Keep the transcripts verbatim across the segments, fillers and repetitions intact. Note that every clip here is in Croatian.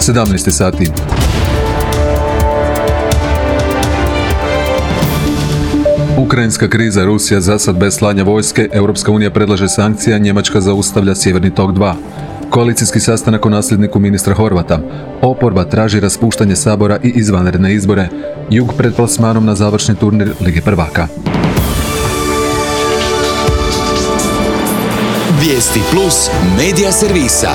sedamnaest sati. Ukrajinska kriza, Rusija zasad bez slanja vojske, Europska unija predlaže sankcija, Njemačka zaustavlja Sjeverni tok dva. Koalicijski sastanak o nasljedniku ministra Horvata. Oporba traži raspuštanje sabora i izvanredne izbore. Jug pred plasmanom na završni turnir Lige prvaka. Vijesti plus medija servisa.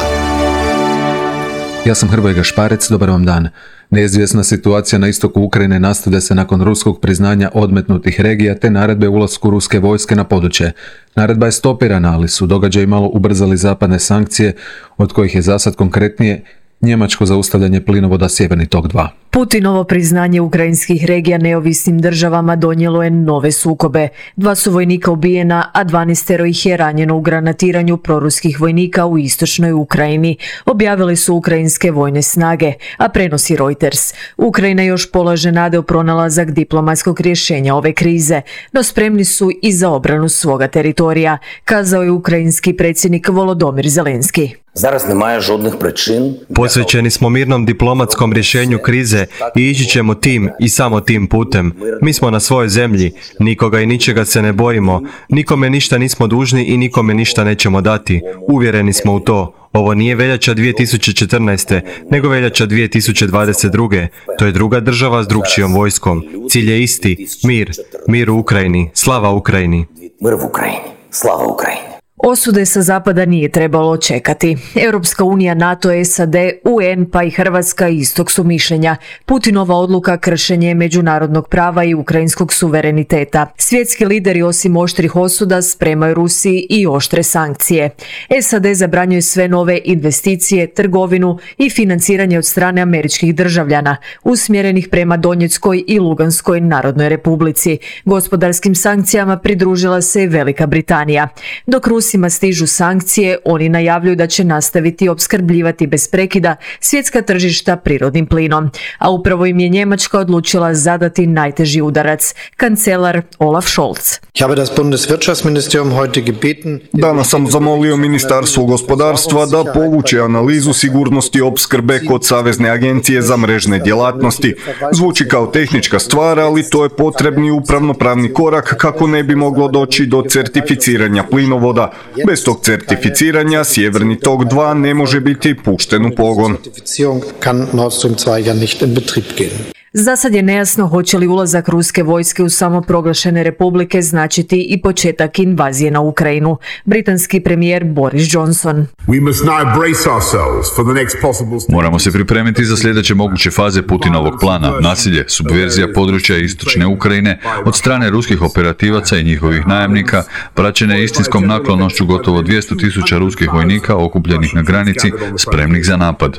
Ja sam Hrvoje Gašparec, dobar vam dan. Neizvjesna situacija na istoku Ukrajine nastavlja se nakon ruskog priznanja odmetnutih regija te naredbe o ulasku ruske vojske na područje. Naredba je stopirana, ali su događaji malo ubrzali zapadne sankcije, od kojih je zasad konkretnije njemačko zaustavljanje plinovoda Sjeverni tok dva. Putinovo priznanje ukrajinskih regija neovisnim državama donijelo je nove sukobe. Dva su vojnika ubijena, a dvanaestero ih je ranjeno u granatiranju proruskih vojnika u istočnoj Ukrajini. Objavili su ukrajinske vojne snage, a prenosi Reuters. Ukrajina još polaže nade u pronalazak diplomatskog rješenja ove krize, no spremni su i za obranu svoga teritorija, kazao je ukrajinski predsjednik Volodymyr Zelenski. Зараз немає жодних причин. Posvećeni smo mirnom diplomatskom rješenju krize i ići ćemo tim i samo tim putem. Mi smo na svojoj zemlji, nikoga i ničega se ne bojimo, nikome ništa nismo dužni i nikome ništa nećemo dati. Uvjereni smo u to. Ovo nije veljača dvije tisuće četrnaeste. nego veljača dvije tisuće dvadeset druge. To je druga država s drugčijom vojskom. Cilj je isti, mir. Mir u Ukrajini. Slava Ukrajini. Mir u Ukrajini. Slava Ukrajini. Osude sa zapada nije trebalo čekati. Europska unija, NATO, S A D, U N pa i Hrvatska istok su mišljenja. Putinova odluka kršenje međunarodnog prava i ukrajinskog suvereniteta. Svjetski lideri osim oštrih osuda spremaju Rusiji i oštre sankcije. S A D zabranjuje sve nove investicije, trgovinu i financiranje od strane američkih državljana, usmjerenih prema Donjeckoj i Luganskoj Narodnoj Republici. Gospodarskim sankcijama pridružila se i Velika Britanija. Dok Rusija Rusima stižu sankcije, oni najavljuju da će nastaviti opskrbljivati bez prekida svjetska tržišta prirodnim plinom. A upravo im je Njemačka odlučila zadati najteži udarac, kancelar Olaf Scholz. Danas sam zamolio Ministarstvo gospodarstva da povuče analizu sigurnosti opskrbe kod Savezne agencije za mrežne djelatnosti. Zvuči kao tehnička stvar, ali to je potrebni upravnopravni korak kako ne bi moglo doći do certificiranja plinovoda. Bez tog certificiranja Sjeverni tok dva ne može biti pušten u pogon. Za sad je nejasno hoće li ulazak ruske vojske u samoproglašene republike značiti i početak invazije na Ukrajinu. Britanski premijer Boris Johnson. Moramo se pripremiti za sljedeće moguće faze Putinovog plana. Nasilje, subverzija područja istočne Ukrajine od strane ruskih operativaca i njihovih najamnika, praćene istinskom naklonošću gotovo dvjesto tisuća ruskih vojnika okupljenih na granici, spremnih za napad.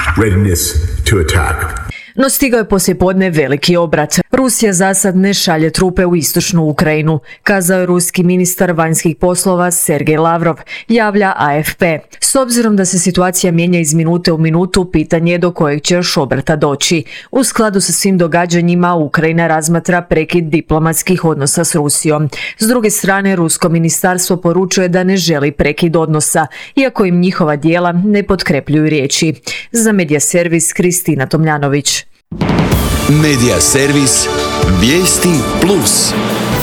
No stigao je poslijepodne veliki obrat. Rusija zasad ne šalje trupe u istočnu Ukrajinu, kazao je ruski ministar vanjskih poslova Sergej Lavrov, javlja A F P. S obzirom da se situacija mijenja iz minute u minutu, pitanje je do kojeg će još obrata doći. U skladu sa svim događanjima, Ukrajina razmatra prekid diplomatskih odnosa s Rusijom. S druge strane, rusko ministarstvo poručuje da ne želi prekid odnosa, iako im njihova djela ne potkrepljuju riječi. Za Medija servis Kristina Tomljanović. Medija servis Vijesti plus.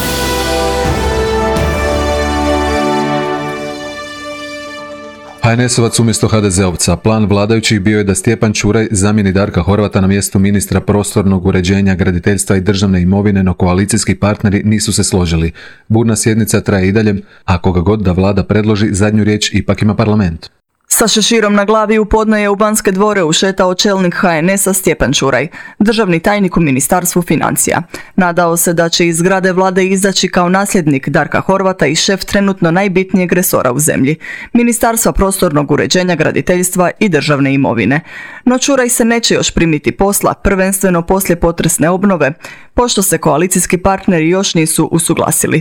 H N S-ovac umjesto H D Z-ovca. Plan vladajućih bio je da Stjepan Čuraj zamijeni Darka Horvata na mjestu ministra prostornog uređenja, graditeljstva i državne imovine, no koalicijski partneri nisu se složili. Burna sjednica traje i dalje, a koga god da vlada predloži, zadnju riječ ipak ima parlament. Sa šeširom na glavi u podne je u Banske dvore ušetao čelnik H N S-a Stjepan Čuraj, državni tajnik u Ministarstvu financija. Nadao se da će iz zgrade vlade izaći kao nasljednik Darka Horvata i šef trenutno najbitnijeg resora u zemlji, Ministarstva prostornog uređenja, graditeljstva i državne imovine. No Čuraj se neće još primiti posla, prvenstveno poslije potresne obnove, pošto se koalicijski partneri još nisu usuglasili.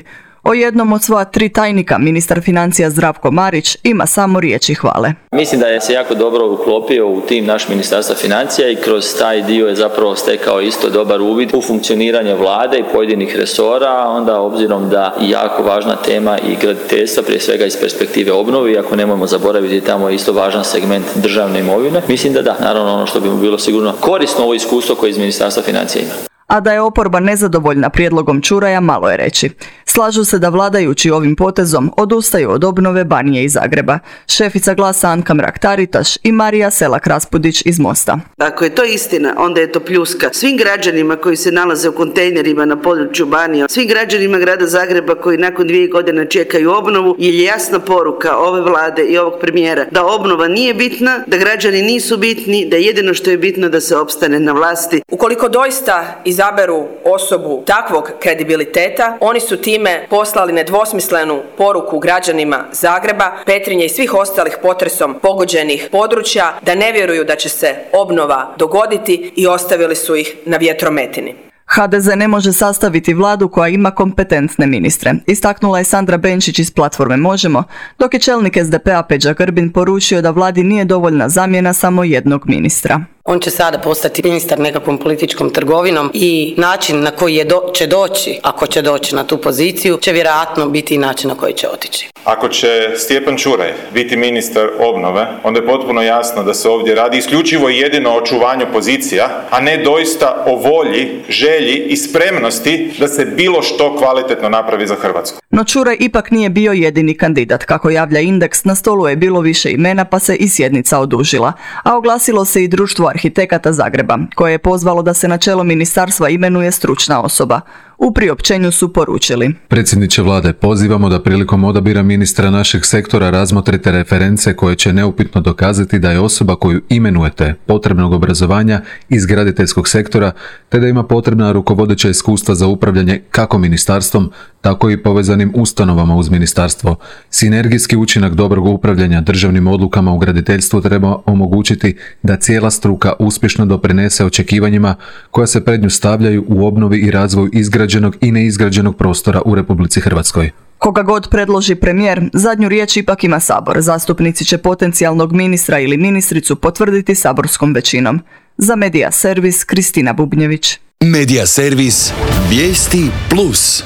O jednom od svoja tri tajnika, ministar financija Zdravko Marić ima samo riječi hvale. Mislim da je se jako dobro uklopio u tim naš ministarstva financija i kroz taj dio je zapravo stekao isto dobar uvid u funkcioniranje vlade i pojedinih resora, onda obzirom da je jako važna tema i graditeljstva, prije svega iz perspektive obnove, iako nemojmo zaboraviti tamo je isto važan segment državne imovine. Mislim da da, naravno ono što bi mu bilo sigurno korisno ovo iskustvo koje iz ministarstva financija ima. A da je oporba nezadovoljna prijedlogom Čuraja, malo je reći. Slažu se da vladajući ovim potezom odustaju od obnove Banije i Zagreba. Šefica Glasa Anka Mrak-Taritaš i Marija Selak-Raspudić iz Mosta. Ako je to istina, onda je to pljuska svim građanima koji se nalaze u kontejnerima na području Banije, svim građanima grada Zagreba koji nakon dvije godine čekaju obnovu, jer je jasna poruka ove vlade i ovog premijera da obnova nije bitna, da građani nisu bitni, da jedino što je bitno da se opstane na vlasti. Ukoliko doista izaberu osobu takvog kredibiliteta, oni su time poslali nedvosmislenu poruku građanima Zagreba, Petrinje i svih ostalih potresom pogođenih područja da ne vjeruju da će se obnova dogoditi i ostavili su ih na vjetrometini. ha de ze ne može sastaviti vladu koja ima kompetentne ministre, istaknula je Sandra Benčić iz platforme Možemo, dok je čelnik es de pe-a Peđa Grbin poručio da vladi nije dovoljna zamjena samo jednog ministra. On će sada postati ministar nekakvom političkom trgovinom i način na koji je do, će doći, ako će doći na tu poziciju, će vjerojatno biti i način na koji će otići. Ako će Stjepan Čuraj biti ministar obnove, onda je potpuno jasno da se ovdje radi isključivo i jedino o očuvanju pozicija, a ne doista o volji, želji i spremnosti da se bilo što kvalitetno napravi za Hrvatsku. No Čuraj ipak nije bio jedini kandidat. Kako javlja Indeks, na stolu je bilo više imena pa se i sjednica odužila, a oglasilo se i Društvo arhitekata Zagreba, koje je pozvalo da se na čelo ministarstva imenuje stručna osoba. U priopćenju su poručili: Predsjedniče vlade, pozivamo da prilikom odabira ministra našeg sektora razmotrite reference koje će neupitno dokazati da je osoba koju imenujete potrebnog obrazovanja iz graditeljskog sektora, te da ima potrebna rukovodeća iskustva za upravljanje kako ministarstvom, tako i povezanim ustanovama uz ministarstvo. Sinergijski učinak dobrog upravljanja državnim odlukama u graditeljstvu treba omogućiti da cijela struka uspješno doprinese očekivanjima koja se pred nju stavljaju u obnovi i razvoju izgrađenog i neizgrađenog prostora u Republici Hrvatskoj. Koga god predloži premijer, zadnju riječ ipak ima Sabor. Zastupnici će potencijalnog ministra ili ministricu potvrditi saborskom većinom. Za Medija servis, Kristina Bubnjević. Medija servis, vijesti plus.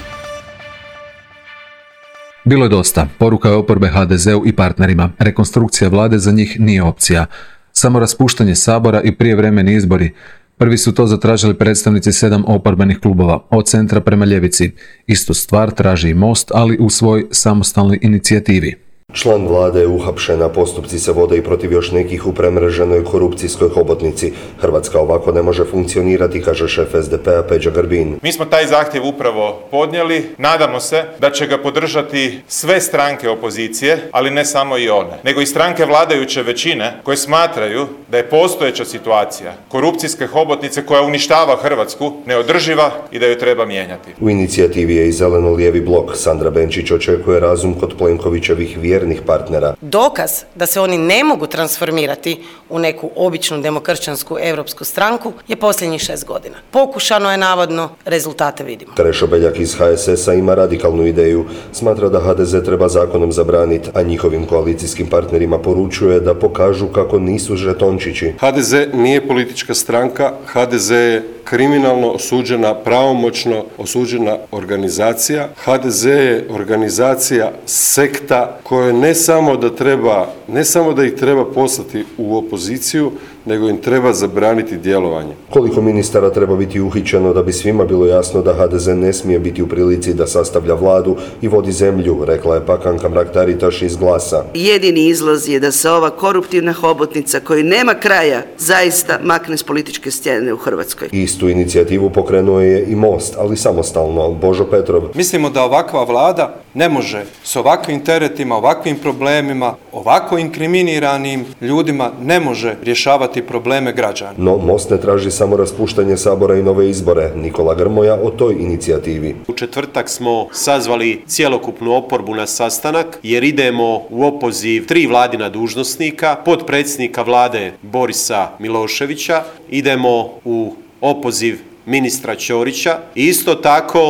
Bilo je dosta. Poruka je oporbe ha de zeu i partnerima. Rekonstrukcija vlade za njih nije opcija. Samo raspuštanje Sabora i prijevremeni izbori. Prvi su to zatražili predstavnici sedam oporbenih klubova, od centra prema ljevici. Istu stvar traži i Most, ali u svoj samostalnoj inicijativi. Član vlade je uhapšen, a postupci se vode i protiv još nekih u premreženoj korupcijskoj hobotnici. Hrvatska ovako ne može funkcionirati, kaže šef es de pe-a Peđa Grbin. Mi smo taj zahtjev upravo podnijeli. Nadamo se da će ga podržati sve stranke opozicije, ali ne samo i one, nego i stranke vladajuće većine koje smatraju da je postojeća situacija korupcijske hobotnice koja uništava Hrvatsku neodrživa i da ju treba mijenjati. U inicijativi je i zeleno-lijevi blok. Sandra Benčić očekuje razum kod Plenkovićevih vjernih partnera. Dokaz da se oni ne mogu transformirati u neku običnu demokršćansku europsku stranku je posljednjih šest godina. Pokušano je navodno, rezultate vidimo. Krešo Beljak iz ha es es-a ima radikalnu ideju. Smatra da ha de ze treba zakonom zabraniti, a njihovim koalicijskim partnerima poručuje da pokažu kako nisu žetončići. ha de ze nije politička stranka, ha de ze je kriminalno osuđena, pravomoćno osuđena organizacija. ha de ze je organizacija, sekta koja ne samo da treba, ne samo da ih treba poslati u opoziciju, nego im treba zabraniti djelovanje. Koliko ministara treba biti uhićeno da bi svima bilo jasno da ha de ze ne smije biti u prilici da sastavlja vladu i vodi zemlju, rekla je pak Anka Mrak-Taritaš iz Glasa. Jedini izlaz je da se ova koruptivna hobotnica koja nema kraja zaista makne s političke scene u Hrvatskoj. Istu inicijativu pokrenuo je i Most, ali samostalno. Božo Petrov. Mislimo da ovakva vlada ne može s ovakvim teretima, ovakvim problemima, ovako inkriminiranim ljudima ne može rješavati probleme građana. No Most ne traži samo raspuštanje Sabora i nove izbore. Nikola Grmoja o toj inicijativi. U četvrtak smo sazvali cjelokupnu oporbu na sastanak jer idemo u opoziv tri vladina dužnosnika, potpredsjednika vlade Borisa Miloševića, idemo u opoziv ministra Ćorića i isto tako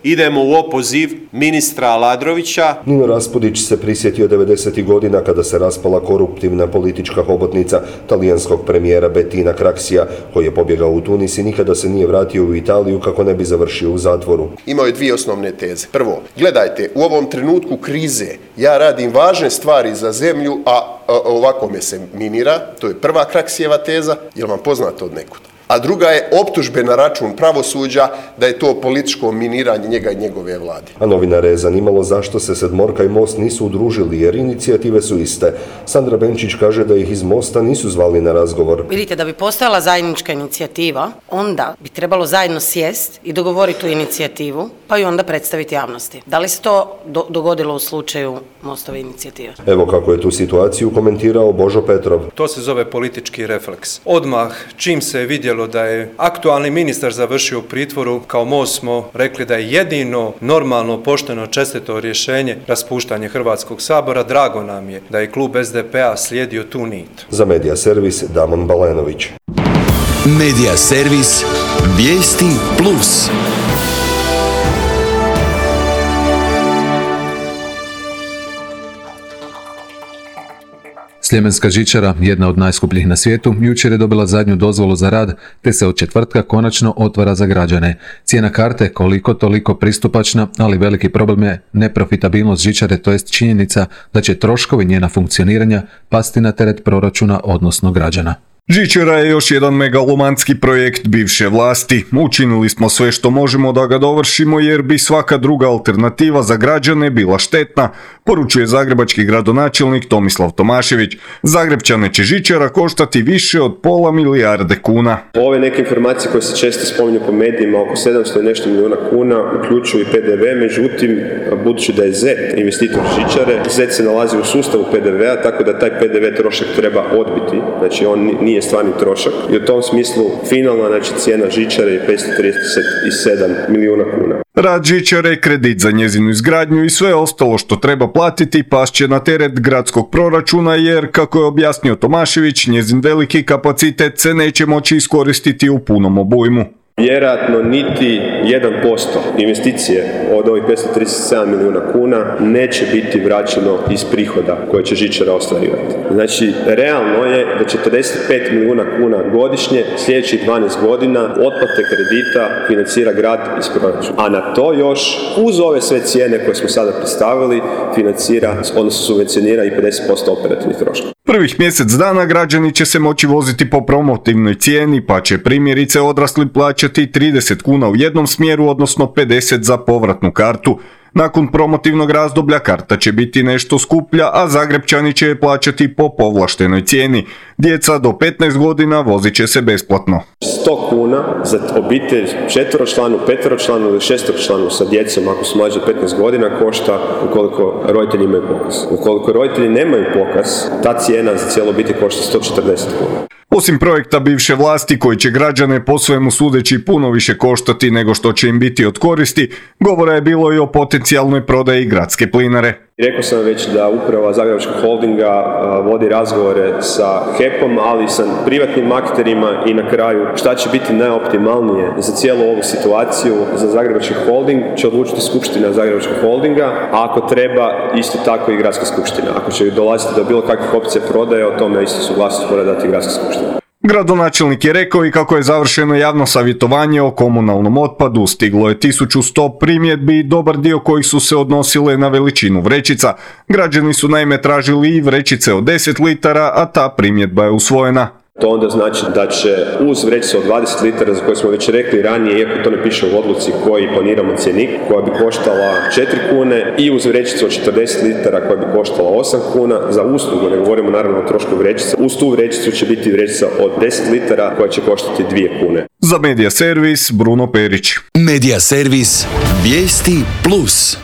idemo u opoziv ministra Aladrovića. Nino Raspudić se prisjetio devedesetih godina kada se raspala koruptivna politička hobotnica talijanskog premijera Bettina Craxija, koji je pobjegao u Tunis i nikada se nije vratio u Italiju kako ne bi završio u zatvoru. Imao je dvije osnovne teze. Prvo, gledajte, u ovom trenutku krize ja radim važne stvari za zemlju, a ovako me se minira. To je prva Craxijeva teza. Je li vam poznato od nekud? A druga je optužbe na račun pravosuđa da je to političko miniranje njega i njegove vlade. A novinare je zanimalo zašto se Sedmorka i Most nisu udružili, jer inicijative su iste. Sandra Benčić kaže da ih iz Mosta nisu zvali na razgovor. Vidite, da bi postojala zajednička inicijativa, onda bi trebalo zajedno sjest i dogovoriti tu inicijativu, pa i onda predstaviti javnosti. Da li se to do- dogodilo u slučaju Mostove inicijative? Evo kako je tu situaciju komentirao Božo Petrov. To se zove politički refleks. Odmah, čim se je vidjelo da je aktualni ministar završio u pritvoru, kao Most smo rekli da je jedino normalno, pošteno, čestito rješenje raspuštanje Hrvatskog sabora. Drago nam je da je klub S D P-a slijedio tu nit. Za Medija servis Damon Balenović. Medija servis Vijesti Plus. Sljemenska žičara, jedna od najskupljih na svijetu, jučer je dobila zadnju dozvolu za rad, te se od četvrtka konačno otvara za građane. Cijena karte koliko toliko pristupačna, ali veliki problem je neprofitabilnost žičare, to jest činjenica da će troškovi njena funkcioniranja pasti na teret proračuna, odnosno građana. Žičara je još jedan megalomanski projekt bivše vlasti. Učinili smo sve što možemo da ga dovršimo jer bi svaka druga alternativa za građane bila štetna, poručuje zagrebački gradonačelnik Tomislav Tomašević. Zagrebčane će žičara koštati više od pola milijarde kuna. Ove neke informacije koje se često spominju po medijima, oko sedamsto i nešto milijuna kuna, uključuju i P D V, međutim, budući da je Z E T investitor žičare, Z E T se nalazi u sustavu P D V-a, tako da taj P D V trošak treba odbiti, znači on nije stvarni trošak i u tom smislu finalna, znači, cijena žičare je petsto trideset sedam milijuna kuna. Rad žičare, kredit za njezinu izgradnju i sve ostalo što treba platiti pašće na teret gradskog proračuna jer, kako je objasnio Tomašević, njezin veliki kapacitet se neće moći iskoristiti u punom obujmu. Vjerojatno niti jedan posto investicije od ovih petsto trideset sedam milijuna kuna neće biti vraćeno iz prihoda koje će žičara ostvarivati. Znači, realno je da četrdeset pet milijuna kuna godišnje sljedećih dvanaest godina otplate kredita financira grad iz proračuna. A na to još, uz ove sve cijene koje smo sada predstavili, financira, odnosno subvencionira i pedeset posto operativnih troškova. Prvih mjesec dana građani će se moći voziti po promotivnoj cijeni, pa će primjerice odrasli plaćati trideset kuna u jednom smjeru, odnosno pedeset za povratnu kartu. Nakon promotivnog razdoblja karta će biti nešto skuplja, a Zagrebčani će je plaćati po povlaštenoj cijeni. Djeca do petnaest godina vozit će se besplatno. sto kuna za obitelj četveročlanu, peteročlanu ili šestočlanu sa djecom ako su mlađi od petnaest godina košta ukoliko roditelji imaju pokaz. Ukoliko roditelji nemaju pokaz, ta cijena za cijelu obitelj košta sto četrdeset kuna. Osim projekta bivše vlasti koji će građane po svemu sudeći puno više koštati nego što će im biti od koristi, govora je bilo i o potencijalnoj prodaji gradske plinare. Rekao sam već da uprava Zagrebačkog holdinga vodi razgovore sa H E P-om, ali i sa privatnim akterima i na kraju šta će biti najoptimalnije za cijelu ovu situaciju za Zagrebački holding će odlučiti skupština Zagrebačkog holdinga, a ako treba isto tako i gradska skupština. Ako će dolaziti do bilo kakvih opcija prodaje, o tome isto suglasnost mora dati gradska skupština. Gradonačelnik je rekao i kako je završeno javno savjetovanje o komunalnom otpadu, stiglo je tisuću sto primjedbi i dobar dio kojih su se odnosile na veličinu vrećica. Građani su naime tražili i vrećice od deset litara, a ta primjedba je usvojena. To onda znači da će uz vrećicu od dvadeset litara, za koju smo već rekli ranije, iako to ne piše u odluci koji planiramo cjenik, koja bi koštala četiri kune, i uz vrećicu od četrdeset litara koja bi koštala osam kuna za uslugu, ne govorimo naravno o trošku vrećice. Uz tu vrećicu će biti vrećica od deset litara koja će koštati dvije kune. Za Medija servis Bruno Perić. Medija servis Vijesti Plus.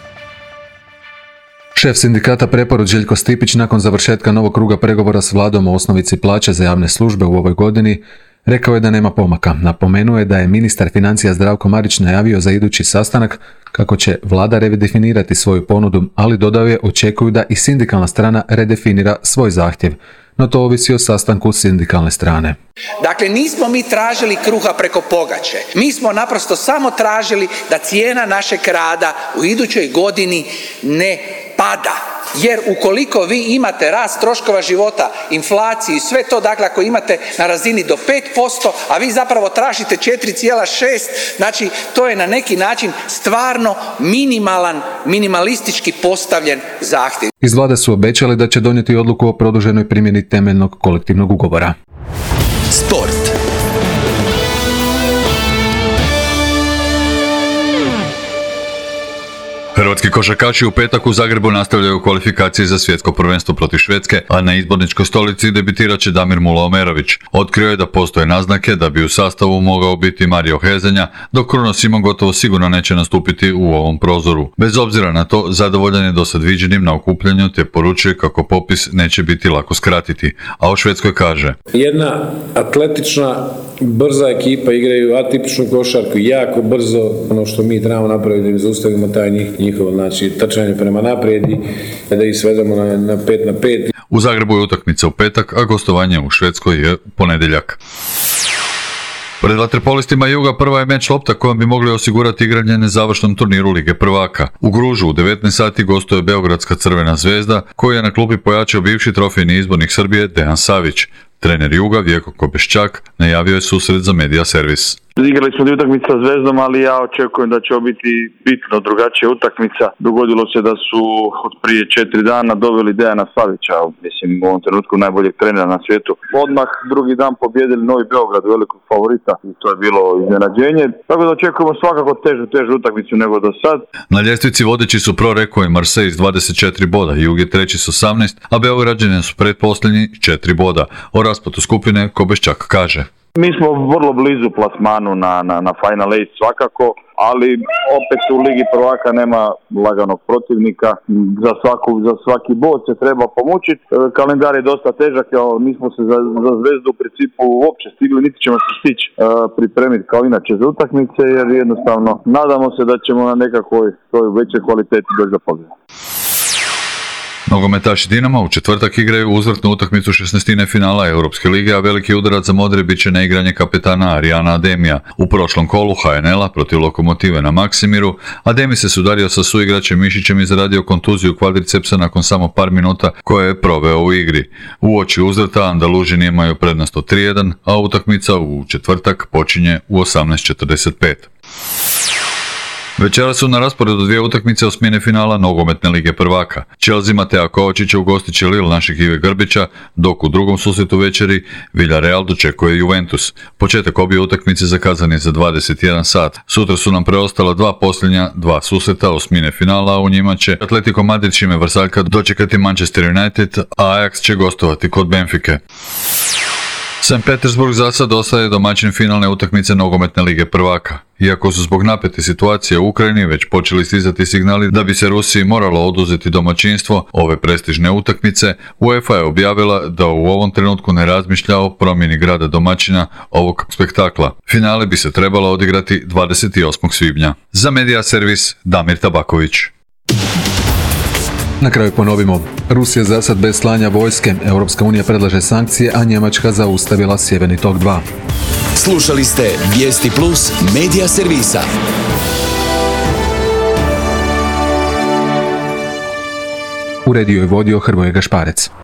Šef sindikata Preporod Željko Stipić nakon završetka novog kruga pregovora s vladom o osnovici plaće za javne službe u ovoj godini rekao je da nema pomaka. Napomenuo je da je ministar financija Zdravko Marić najavio za idući sastanak kako će vlada redefinirati svoju ponudu, ali dodao je očekuju da i sindikalna strana redefinira svoj zahtjev. no to ovisi o sastanku sindikalne strane. Dakle, nismo mi tražili kruha preko pogače. Mi smo naprosto samo tražili da cijena našeg rada u idućoj godini ne pada. Jer ukoliko vi imate rast troškova života, inflaciju i sve to, dakle ako imate na razini do pet posto, a vi zapravo tražite četiri zarez šest, znači to je na neki način stvarno minimalan, minimalistički postavljen zahtjev. Iz vlade su obećali da će donijeti odluku o produženoj primjeni temeljnog kolektivnog ugovora. Sport. Hrvatski košarkaši u petak u Zagrebu nastavljaju kvalifikacije za svjetsko prvenstvo protiv Švedske, a na izborničkoj stolici debitirat će Damir Mula-Omerović. Otkrio je da postoje naznake da bi u sastavu mogao biti Mario Hezenja, dok Kruno Simon gotovo sigurno neće nastupiti u ovom prozoru. Bez obzira na to, zadovoljan je dosad viđenim na okupljanju te poručuje kako popis neće biti lako skratiti, a o Švedskoj kaže: Jedna atletična, brza ekipa, igraju atipičnu košarku, jako brzo, ono što mi trebamo napraviti da im zaustavimo taj njih, njihovo, znači, trčanje prema naprijed i da ih svedemo na, na pet na pet. U Zagrebu je utakmica u petak, a gostovanje u Švedskoj je ponedjeljak. Pred vaterpolistima Juga prva je meč lopta kojom bi mogli osigurati igranje na završnom turniru Lige prvaka. U Gružu u devetnaest sati gostuje Beogradska Crvena zvezda, koju je na klupi pojačao bivši trofejni izbornik Srbije Dejan Savić. Trener Juga, Vjeko Kobeščak, najavio je susret za Media Servis. Igrali smo dvije utakmice sa Zvezdom, ali ja očekujem da će ovo biti bitno drugačija utakmica. Dogodilo se da su od prije četiri dana doveli Dejana Savića, mislim u ovom trenutku najboljeg trenera na svijetu. Odmah drugi dan pobjedili Novi Beograd, velikog favorita, i to je bilo iznenađenje. Tako da očekujemo svakako težu, težu utakmicu nego do sad. Na ljestvici vodeći su Pro Reko i Marseille s dvadeset četiri boda, Jug je treći s osamnaest, a Beograđani su pretposljednji četiri boda. O raspadu skupine Kobeščak kaže: Mi smo vrlo blizu plasmanu na, na, na Final Eight svakako, ali opet u Ligi prvaka nema laganog protivnika. Za, svaku, za svaki bod se treba pomučiti. Kalendar je dosta težak, nismo se za, za Zvezdu u principu uopće stigli, niti ćemo se stići uh, pripremiti kao inače za utakmice, jer jednostavno nadamo se da ćemo na nekakvoj toj većoj kvaliteti doći do pobjede. Nogometaši Dinama u četvrtak igraju uzvratnu utakmicu šesnaestine finala Europske lige, a veliki udarac za modre bit će na igranje kapetana Arijana Ademija. U prošlom kolu H N L-a protiv Lokomotive na Maksimiru, Ademi se sudario sa suigračem Mišićem i zaradio kontuziju kvadricepsa nakon samo par minuta koje je proveo u igri. Uoči uzvrata Andalužini imaju prednost od tri jedan, a utakmica u četvrtak počinje u osamnaest četrdeset pet. Večera su na rasporedu dvije utakmice osmine finala Nogometne lige prvaka. Chelsea Matea Kovačića ugostit će Lille našeg Ive Grbića, dok u drugom susretu večeri Villarreal dočekuje Juventus. Početak obje utakmice zakazan je za dvadeset jedan sat. Sutra su nam preostala dva posljednja, dva susreta osmine finala, a u njima će Atletico Madrid Šime Vrsaljka dočekati Manchester United, a Ajax će gostovati kod Benfike. Sankt Petersburg za sad ostaje domaćin finalne utakmice Nogometne lige prvaka. Iako su zbog napete situacije u Ukrajini već počeli stizati signali da bi se Rusiji moralo oduzeti domaćinstvo ove prestižne utakmice, UEFA je objavila da u ovom trenutku ne razmišlja o promjeni grada domaćina ovog spektakla. Finale bi se trebalo odigrati dvadeset osmog svibnja. Za Media Servis Damir Tabaković. Na kraju ponovimo. Rusija za sad bez slanja vojske, Europska unija predlaže sankcije, a Njemačka zaustavila Sjeverni tok dva. Slušali ste Vijesti Plus Media Servisa. Uredio je vodio Hrvoje Gašparec.